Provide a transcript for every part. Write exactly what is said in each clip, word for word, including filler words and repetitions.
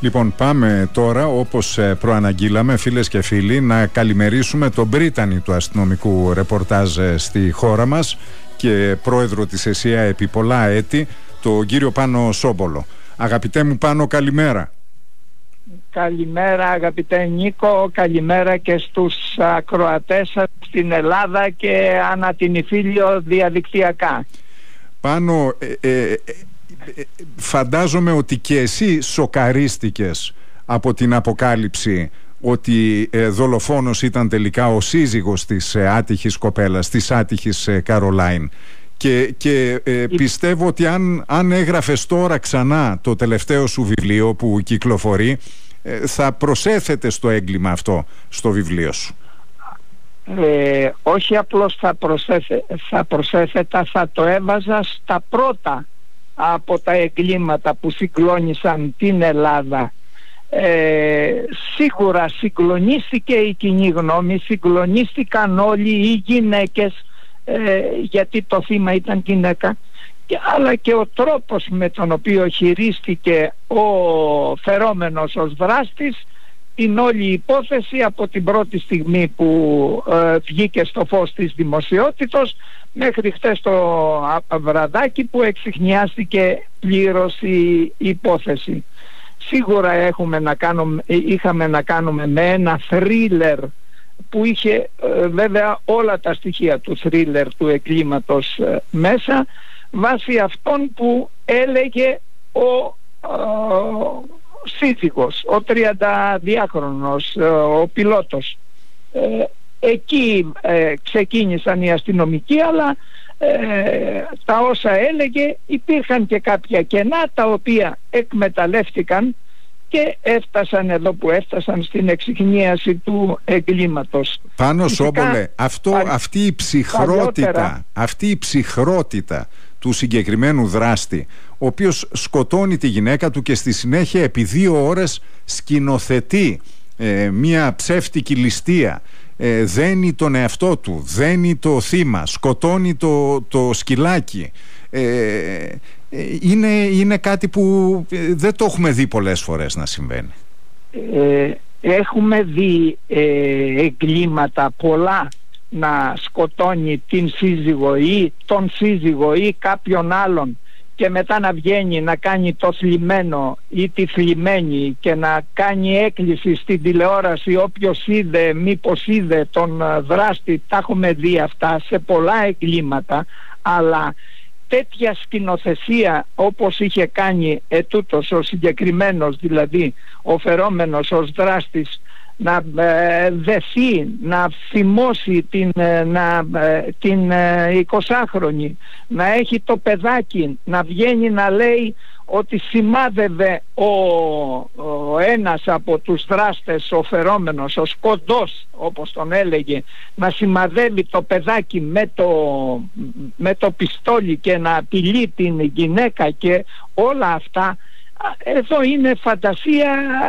Λοιπόν, πάμε τώρα, όπως προαναγγείλαμε, φίλες και φίλοι, να καλημερίσουμε τον πρίτανη του αστυνομικού ρεπορτάζ στη χώρα μας και πρόεδρο της ΕΣΥΑ επί πολλά έτη, τον κύριο Πάνο Σόμπολο. Αγαπητέ μου Πάνο, καλημέρα. Καλημέρα αγαπητέ Νίκο, καλημέρα και στους ακροατές σας στην Ελλάδα και ανά την Ιφίλιο διαδικτυακά. Πάνο, ε, ε, ε, φαντάζομαι ότι και εσύ σοκαρίστηκες από την αποκάλυψη ότι ε, δολοφόνος ήταν τελικά ο σύζυγος της ε, άτυχης κοπέλας, της άτυχης ε, Καρολάιν. Και, και ε, πιστεύω ότι αν, αν έγραφες τώρα ξανά το τελευταίο σου βιβλίο που κυκλοφορεί, ε, θα προσέθετε στο έγκλημα αυτό στο βιβλίο σου. Ε, όχι απλώς θα, προσέθε, θα προσέθετα, θα το έβαζα στα πρώτα από τα εγκλήματα που συγκλώνησαν την Ελλάδα. Ε, σίγουρα συγκλονίστηκε η κοινή γνώμη, συγκλονίστηκαν όλοι οι γυναίκες, ε, γιατί το θύμα ήταν γυναίκα, και, αλλά και ο τρόπος με τον οποίο χειρίστηκε ο φερόμενος ως δράστης την όλη υπόθεση από την πρώτη στιγμή που ε, βγήκε στο φως της δημοσιότητος μέχρι χτες το βραδάκι που εξιχνιάστηκε πλήρως η υπόθεση. Σίγουρα έχουμε να κάνουμε, είχαμε να κάνουμε με ένα θρίλερ που είχε ε, βέβαια όλα τα στοιχεία του θρίλερ του εγκλήματος ε, μέσα, βάσει αυτών που έλεγε ο ε, σύζυγος, ο τριανταδυάχρονος, ο πιλότος. Ε, εκεί ε, ξεκίνησαν οι αστυνομικοί, αλλά ε, τα όσα έλεγε υπήρχαν και κάποια κενά τα οποία εκμεταλλεύτηκαν και έφτασαν εδώ που έφτασαν στην εξιχνίαση του εγκλήματος. Πάνω Σόμπολε, αυτό, πα, αυτή η ψυχρότητα, παλιότερα, αυτή η ψυχρότητα του συγκεκριμένου δράστη, ο οποίος σκοτώνει τη γυναίκα του και στη συνέχεια επί δύο ώρες σκηνοθετεί ε, μια ψεύτικη ληστεία, ε, δένει τον εαυτό του, δένει το θύμα, σκοτώνει το, το σκυλάκι, ε, ε, είναι, είναι κάτι που δεν το έχουμε δει πολλές φορές να συμβαίνει. ε, Έχουμε δει ε, εγκλήματα πολλά να σκοτώνει την σύζυγο ή τον σύζυγο ή κάποιον άλλον και μετά να βγαίνει να κάνει το θλιμμένο ή τη θλιμμένη και να κάνει έκκληση στην τηλεόραση όποιος είδε, μήπως είδε τον δράστη. Τα έχουμε δει αυτά σε πολλά εγκλήματα, αλλά τέτοια σκηνοθεσία όπως είχε κάνει ετούτος ο συγκεκριμένος, δηλαδή ο φερόμενος ως δράστης, να ε, δεθεί, να θυμώσει την, ε, να, ε, την ε, εικοσάχρονη, να έχει το παιδάκι, να βγαίνει να λέει ότι σημάδευε ο, ο ένας από τους δράστες, ο φερόμενος, ο σκοντός όπως τον έλεγε, να σημαδεύει το παιδάκι με το, με το πιστόλι και να απειλεί την γυναίκα και όλα αυτά. Εδώ είναι φαντασία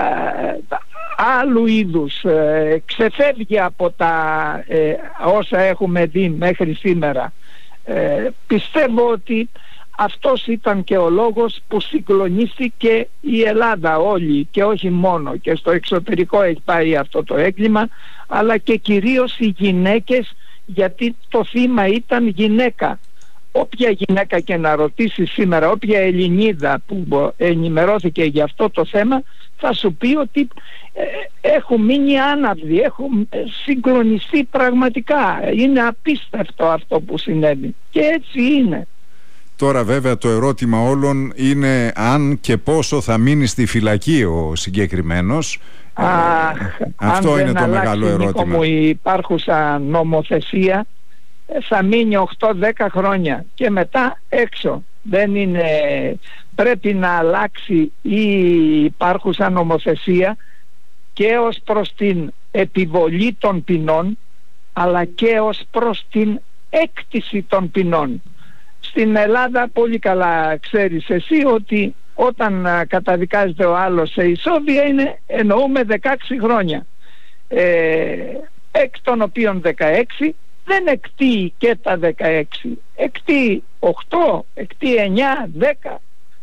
άλλου είδους, ε, ξεφεύγει από τα ε, όσα έχουμε δει μέχρι σήμερα. Ε, πιστεύω ότι αυτός ήταν και ο λόγος που συγκλονίστηκε η Ελλάδα όλη και όχι μόνο, και στο εξωτερικό έχει πάει αυτό το έγκλημα, αλλά και κυρίως οι γυναίκες, γιατί το θύμα ήταν γυναίκα. Όποια γυναίκα και να ρωτήσει σήμερα, όποια Ελληνίδα που ενημερώθηκε για αυτό το θέμα, θα σου πει ότι ε, έχουν μείνει άναυδοι, έχουν συγκλονιστεί πραγματικά. Είναι απίστευτο αυτό που συνέβη και έτσι είναι. Τώρα βέβαια το ερώτημα όλων είναι αν και πόσο θα μείνει στη φυλακή ο συγκεκριμένος. Αχ, ε, αυτό είναι το μεγάλο ερώτημα. Μου, η υπάρχουσα νομοθεσία θα μείνει οκτώ δέκα χρόνια και μετά έξω. Δεν είναι, πρέπει να αλλάξει η υπάρχουσα νομοθεσία και ως προς την επιβολή των ποινών, αλλά και ως προς την έκτιση των ποινών. Στην Ελλάδα πολύ καλά ξέρεις εσύ ότι όταν καταδικάζεται ο άλλος σε ισόβια είναι, εννοούμε δεκαέξι χρόνια, ε, εκ των οποίων δεκαέξι δεν εκτείει και τα δεκαέξι, εκτείει οκτώ, εκτείει εννιά, δέκα.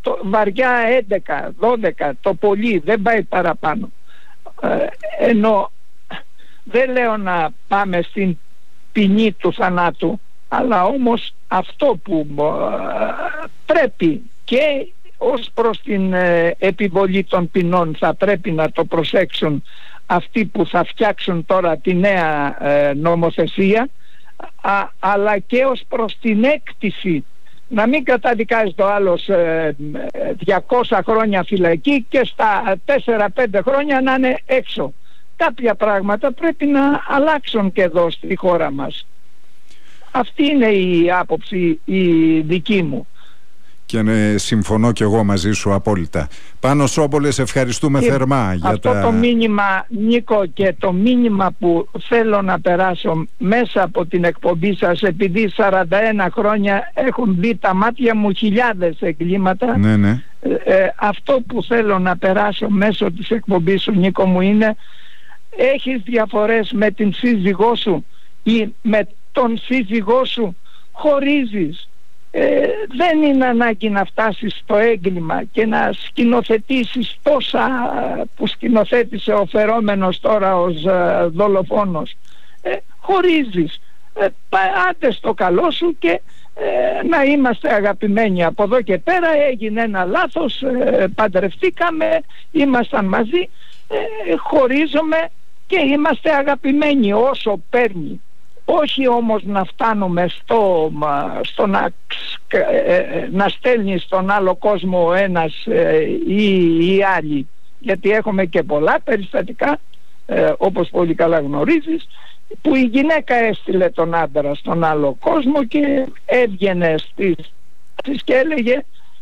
το βαριά έντεκα, δώδεκα το πολύ, δεν πάει παραπάνω. Ε, ενώ δεν λέω να πάμε στην ποινή του θανάτου, αλλά όμως αυτό που ε, πρέπει και ως προς την ε, επιβολή των ποινών θα πρέπει να το προσέξουν αυτοί που θα φτιάξουν τώρα τη νέα ε, νομοθεσία, α, αλλά και ως προς την έκτηση, να μην καταδικάζει το άλλος ε, διακόσια χρόνια φυλακή και στα τέσσερα πέντε χρόνια να είναι έξω. Κάποια πράγματα πρέπει να αλλάξουν και εδώ στη χώρα μας. Αυτή είναι η άποψη η δική μου. Και ναι, συμφωνώ και εγώ μαζί σου απόλυτα. Πάνο Σόμπολες, ευχαριστούμε και θερμά για αυτό τα... το μήνυμα, Νίκο, και το μήνυμα που θέλω να περάσω μέσα από την εκπομπή σας, επειδή σαράντα ένα χρόνια έχουν δει τα μάτια μου χιλιάδες εγκλήματα, ναι, ναι. Ε, αυτό που θέλω να περάσω μέσω της εκπομπής σου, Νίκο μου, είναι: έχεις διαφορές με την σύζυγό σου ή με τον σύζυγό σου, χωρίζεις. Ε, δεν είναι ανάγκη να φτάσεις στο έγκλημα και να σκηνοθετήσεις τόσα που σκηνοθέτησε ο φερόμενος τώρα ως ε, δολοφόνος. Ε, χωρίζεις. Ε, άντε στο καλό σου και ε, να είμαστε αγαπημένοι. Από εδώ και πέρα έγινε ένα λάθος, ε, παντρευτήκαμε, ήμασταν μαζί, ε, χωρίζομαι και είμαστε αγαπημένοι όσο παίρνει. Όχι όμως να φτάνουμε στο, στο να, να στέλνει στον άλλο κόσμο ο ένας ή οι άλλοι, γιατί έχουμε και πολλά περιστατικά, όπως πολύ καλά γνωρίζεις, που η γυναίκα έστειλε τον άντρα στον άλλο κόσμο και έβγαινε στις και έλεγε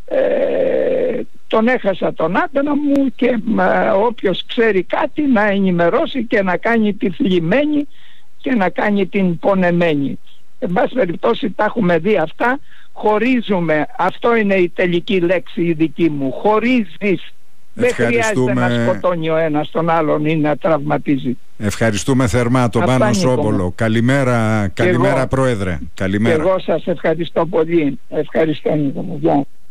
ε, τον έχασα τον άντρα μου και ε, όποιος ξέρει κάτι να ενημερώσει και να κάνει τη θλιμμένη και να κάνει την πονεμένη. Εν πάση περιπτώσει τα έχουμε δει αυτά. Χωρίζουμε. Αυτό είναι η τελική λέξη η δική μου. Χωρίζεις. Δεν χρειάζεται να σκοτώνει ο ένας τον άλλον ή να τραυματίζει. Ευχαριστούμε θερμά τον Πάνο Σόμπολο. Καλημέρα, καλημέρα Πρόεδρε. Καλημέρα. Και εγώ σας ευχαριστώ πολύ. Ευχαριστώ, Νίκο μου. Γεια.